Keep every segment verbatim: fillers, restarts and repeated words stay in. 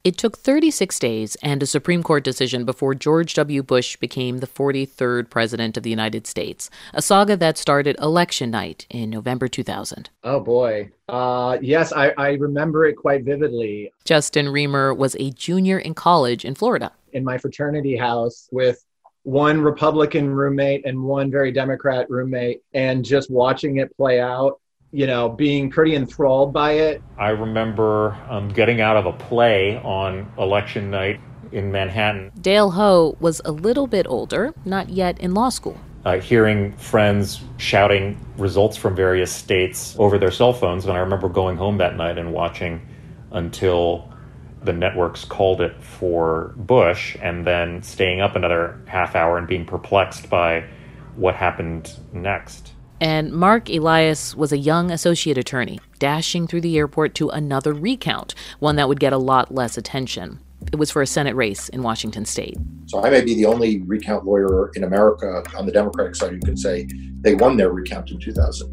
It took thirty-six days and a Supreme Court decision before George W. Bush became the forty-third president of the United States, a saga that started election night in November two thousand. Oh, boy. Uh, yes, I, I remember it quite vividly. Justin Reamer was a junior in college in Florida. In my fraternity house with one Republican roommate and one very Democrat roommate, and just watching it play out, you know, being pretty enthralled by it. I remember um, getting out of a play on election night in Manhattan. Dale Ho was a little bit older, not yet in law school. Uh, hearing friends shouting results from various states over their cell phones, and I remember going home that night and watching until the networks called it for Bush, and then staying up another half hour and being perplexed by what happened next. And Mark Elias was a young associate attorney, dashing through the airport to another recount, one that would get a lot less attention. It was for a Senate race in Washington state. So I may be the only recount lawyer in America on the Democratic side who can say they won their recount in two thousand.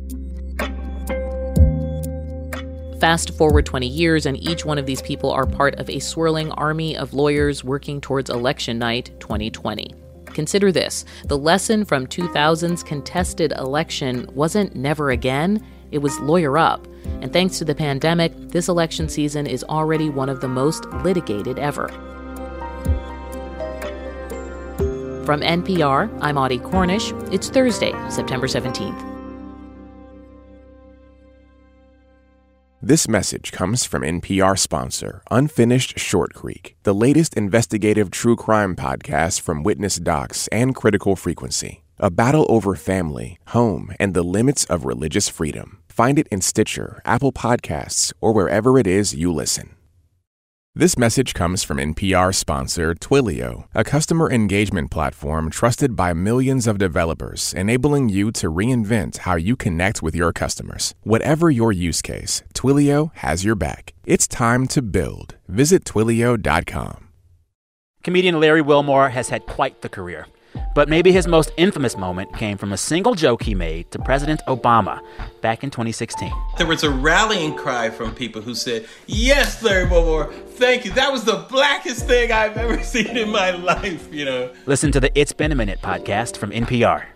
Fast forward twenty years, and each one of these people are part of a swirling army of lawyers working towards election night twenty twenty. Consider this. The lesson from two thousand's contested election wasn't never again. It was lawyer up. And thanks to the pandemic, this election season is already one of the most litigated ever. From N P R, I'm Audie Cornish. It's Thursday, September seventeenth. This message comes from N P R sponsor, Unfinished Short Creek, the latest investigative true crime podcast from Witness Docs and Critical Frequency. A battle over family, home, and the limits of religious freedom. Find it in Stitcher, Apple Podcasts, or wherever it is you listen. This message comes from N P R sponsor Twilio, a customer engagement platform trusted by millions of developers, enabling you to reinvent how you connect with your customers. Whatever your use case, Twilio has your back. It's time to build. Visit Twilio dot com. Comedian Larry Wilmore has had quite the career. But maybe his most infamous moment came from a single joke he made to President Obama back in twenty sixteen. There was a rallying cry from people who said, "Yes, Larry Wilmore, thank you. That was the blackest thing I've ever seen in my life," you know. Listen to the It's Been a Minute podcast from N P R.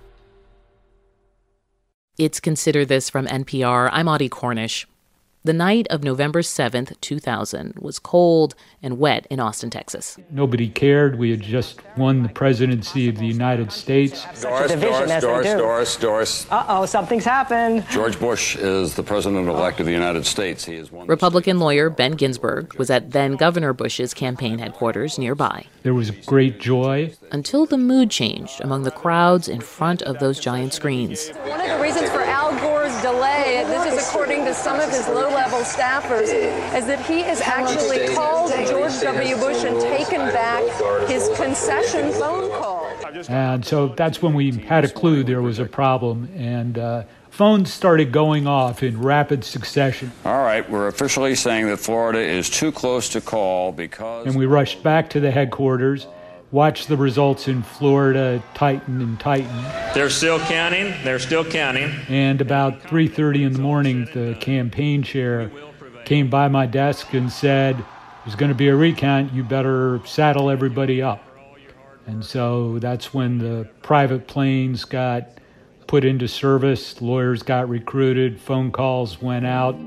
It's Consider This from N P R. I'm Audie Cornish. The night of November seventh, two thousand was cold and wet in Austin, Texas. Nobody cared. We had just won the presidency of the United States. Doris, Doris, Doris, Doris, Doris. Uh-oh, something's happened. George Bush is the president-elect of the United States. He is one. Republican lawyer Ben Ginsberg was at then-Governor Bush's campaign headquarters nearby. There was great joy. Until the mood changed among the crowds in front of those giant screens. One of the reasons for Al Gore's delay, this is according to some of his low-level staffers, is that he has actually called George W. Bush and taken back his concession phone call. And so that's when we had a clue there was a problem, and uh, phones started going off in rapid succession. All right, we're officially saying that Florida is too close to call because... And we rushed back to the headquarters, watched the results in Florida tighten and tighten. They're still counting. They're still counting. And about three thirty in the morning, the campaign chair came by my desk and said, "There's going to be a recount. You better saddle everybody up." And so that's when the private planes got put into service, lawyers got recruited, phone calls went out.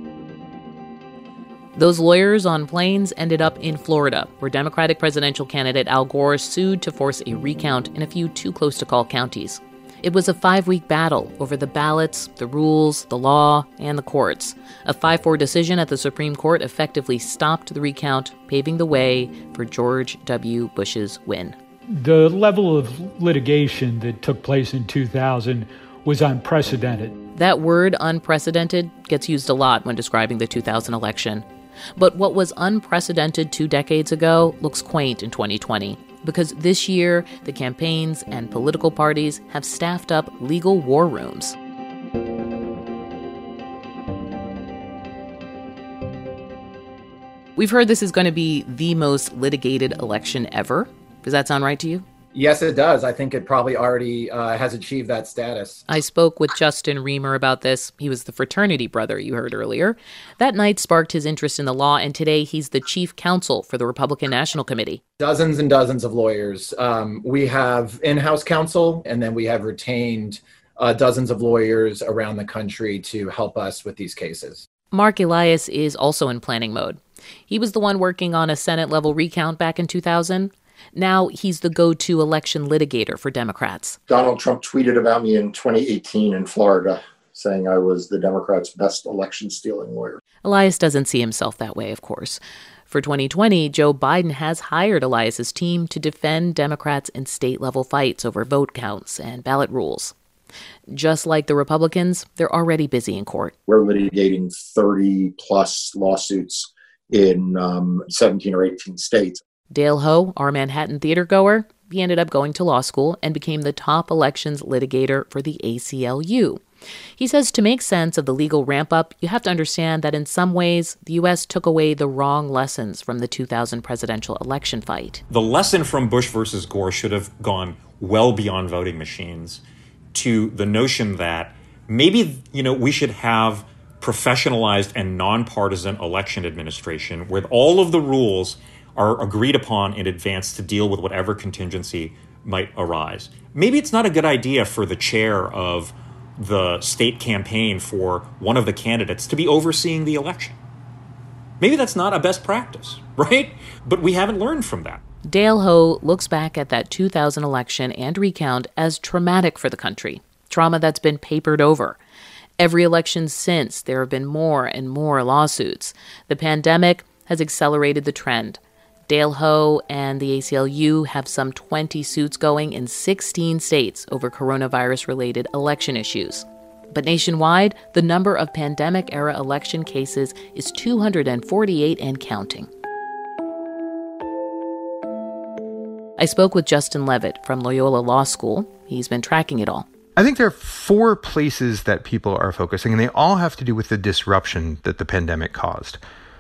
Those lawyers on planes ended up in Florida, where Democratic presidential candidate Al Gore sued to force a recount in a few too-close-to-call counties. It was a five-week battle over the ballots, the rules, the law, and the courts. A five four decision at the Supreme Court effectively stopped the recount, paving the way for George W. Bush's win. The level of litigation that took place in two thousand was unprecedented. That word, unprecedented, gets used a lot when describing the two thousand election. But what was unprecedented two decades ago looks quaint in twenty twenty, because this year the campaigns and political parties have staffed up legal war rooms. We've heard this is going to be the most litigated election ever. Does that sound right to you? Yes, it does. I think it probably already uh, has achieved that status. I spoke with Justin Reamer about this. He was the fraternity brother you heard earlier. That night sparked his interest in the law, and today he's the chief counsel for the Republican National Committee. Dozens and dozens of lawyers. Um, we have in-house counsel, and then we have retained uh, dozens of lawyers around the country to help us with these cases. Mark Elias is also in planning mode. He was the one working on a Senate-level recount back in two thousand. Now he's the go-to election litigator for Democrats. Donald Trump tweeted about me in twenty eighteen in Florida, saying I was the Democrats' best election-stealing lawyer. Elias doesn't see himself that way, of course. For twenty twenty, Joe Biden has hired Elias's team to defend Democrats in state-level fights over vote counts and ballot rules. Just like the Republicans, they're already busy in court. We're litigating thirty-plus lawsuits in um, seventeen or eighteen states. Dale Ho, our Manhattan theater goer, he ended up going to law school and became the top elections litigator for the A C L U. He says to make sense of the legal ramp-up, you have to understand that in some ways, the U S took away the wrong lessons from the two thousand presidential election fight. The lesson from Bush versus Gore should have gone well beyond voting machines to the notion that maybe, you know, we should have professionalized and nonpartisan election administration where all of the rules are agreed upon in advance to deal with whatever contingency might arise. Maybe it's not a good idea for the chair of the state campaign for one of the candidates to be overseeing the election. Maybe that's not a best practice, right? But we haven't learned from that. Dale Ho looks back at that two thousand election and recount as traumatic for the country, trauma that's been papered over. Every election since, there have been more and more lawsuits. The pandemic has accelerated the trend. Dale Ho and the A C L U have some twenty suits going in sixteen states over coronavirus-related election issues. But nationwide, the number of pandemic-era election cases is two hundred forty-eight and counting. I spoke with Justin Levitt from Loyola Law School. He's been tracking it all. I think there are four places that people are focusing, and they all have to do with the disruption that the pandemic caused.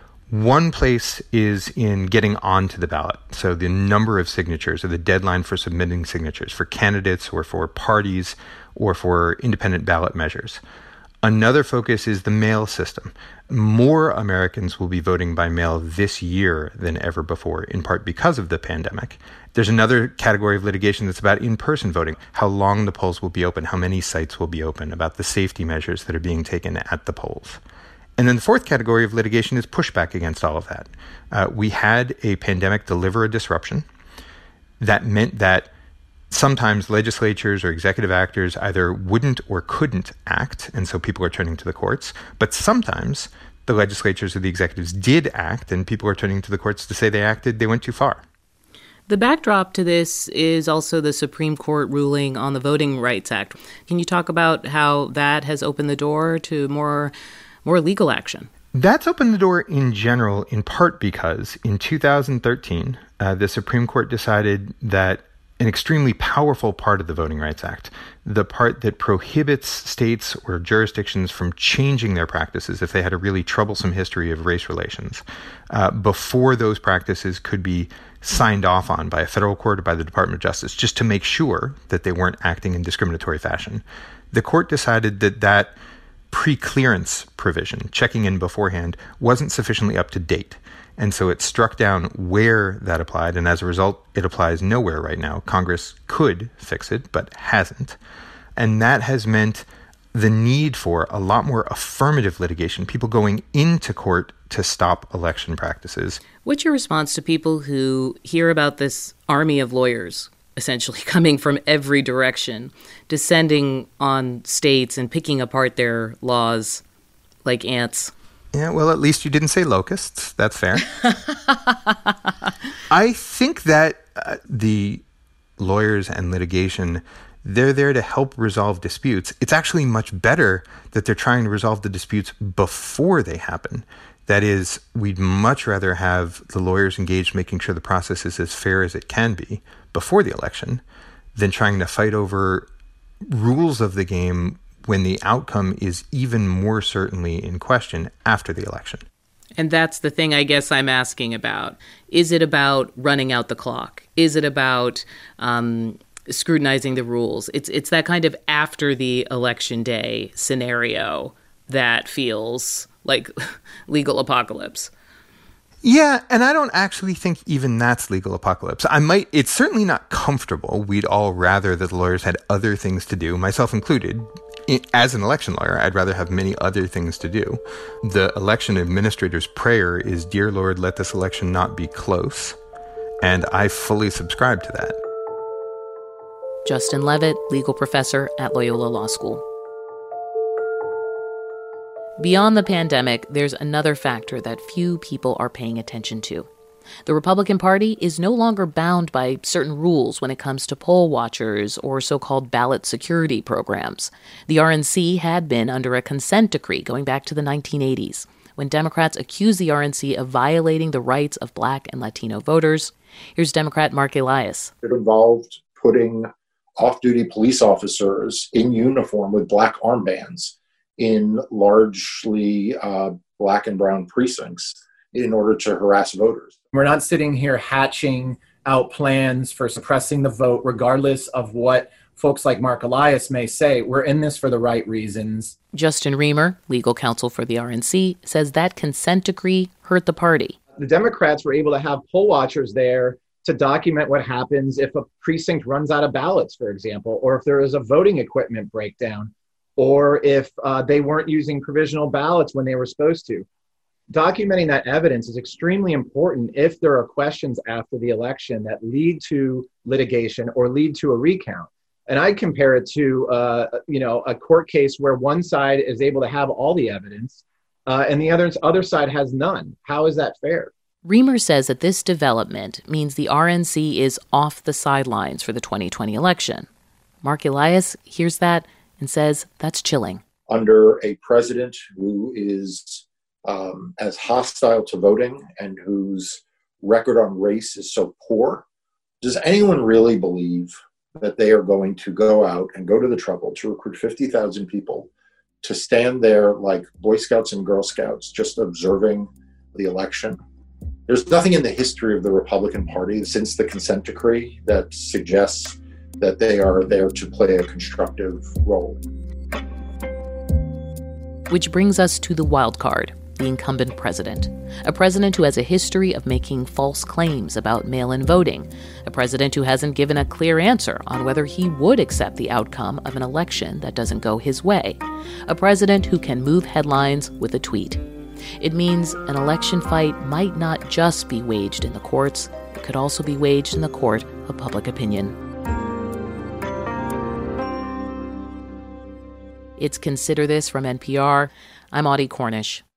One place is in getting onto the ballot. So the number of signatures or the deadline for submitting signatures for candidates or for parties or for independent ballot measures. Another focus is the mail system. More Americans will be voting by mail this year than ever before, in part because of the pandemic. There's another category of litigation that's about in-person voting, how long the polls will be open, how many sites will be open, about the safety measures that are being taken at the polls. And then the fourth category of litigation is pushback against all of that. Uh, we had a pandemic deliver a disruption. That meant that sometimes legislatures or executive actors either wouldn't or couldn't act, and so people are turning to the courts. But sometimes the legislatures or the executives did act, and people are turning to the courts to say they acted, they went too far. The backdrop to this is also the Supreme Court ruling on the Voting Rights Act. Can you talk about how that has opened the door to more more legal action? That's opened the door in general, in part because in two thousand thirteen, uh, the Supreme Court decided that an extremely powerful part of the Voting Rights Act, the part that prohibits states or jurisdictions from changing their practices if they had a really troublesome history of race relations, uh, before those practices could be signed off on by a federal court or by the Department of Justice, just to make sure that they weren't acting in discriminatory fashion. The court decided that that pre-clearance provision, checking in beforehand, wasn't sufficiently up to date. And so it struck down where that applied, and as a result, it applies nowhere right now. Congress could fix it, but hasn't. And that has meant the need for a lot more affirmative litigation, people going into court to stop election practices. What's your response to people who hear about this army of lawyers essentially coming from every direction, descending on states and picking apart their laws like ants? Yeah, well, at least you didn't say locusts. That's fair. I think that uh, the lawyers and litigation, they're there to help resolve disputes. It's actually much better that they're trying to resolve the disputes before they happen. That is, we'd much rather have the lawyers engaged making sure the process is as fair as it can be before the election than trying to fight over rules of the game when the outcome is even more certainly in question after the election. And that's the thing I guess I'm asking about. Is it about running out the clock? Is it about um, scrutinizing the rules? It's it's that kind of after the election day scenario that feels like legal apocalypse. Yeah, and I don't actually think even that's legal apocalypse. I might, it's certainly not comfortable. We'd all rather that the lawyers had other things to do, myself included. As an election lawyer, I'd rather have many other things to do. The election administrator's prayer is, "Dear Lord, let this election not be close." And I fully subscribe to that. Justin Levitt, legal professor at Loyola Law School. Beyond the pandemic, there's another factor that few people are paying attention to. The Republican Party is no longer bound by certain rules when it comes to poll watchers or so-called ballot security programs. The R N C had been under a consent decree going back to the nineteen eighties, when Democrats accused the R N C of violating the rights of Black and Latino voters. Here's Democrat Mark Elias. It involved putting off-duty police officers in uniform with black armbands in largely uh, black and brown precincts in order to harass voters. We're not sitting here hatching out plans for suppressing the vote, regardless of what folks like Mark Elias may say. We're in this for the right reasons. Justin Reamer, legal counsel for the R N C, says that consent decree hurt the party. The Democrats were able to have poll watchers there to document what happens if a precinct runs out of ballots, for example, or if there is a voting equipment breakdown, or if uh, they weren't using provisional ballots when they were supposed to. Documenting that evidence is extremely important if there are questions after the election that lead to litigation or lead to a recount. And I compare it to, uh, you know, a court case where one side is able to have all the evidence uh, and the other, other side has none. How is that fair? Reamer says that this development means the R N C is off the sidelines for the twenty twenty election. Mark Elias hears that and says that's chilling. Under a president who is um, as hostile to voting and whose record on race is so poor, does anyone really believe that they are going to go out and go to the trouble to recruit fifty thousand people to stand there like Boy Scouts and Girl Scouts just observing the election? There's nothing in the history of the Republican Party since the consent decree that suggests that they are there to play a constructive role. Which brings us to the wild card, the incumbent president. A president who has a history of making false claims about mail-in voting. A president who hasn't given a clear answer on whether he would accept the outcome of an election that doesn't go his way. A president who can move headlines with a tweet. It means an election fight might not just be waged in the courts, it could also be waged in the court of public opinion. It's Consider This from N P R. I'm Audie Cornish.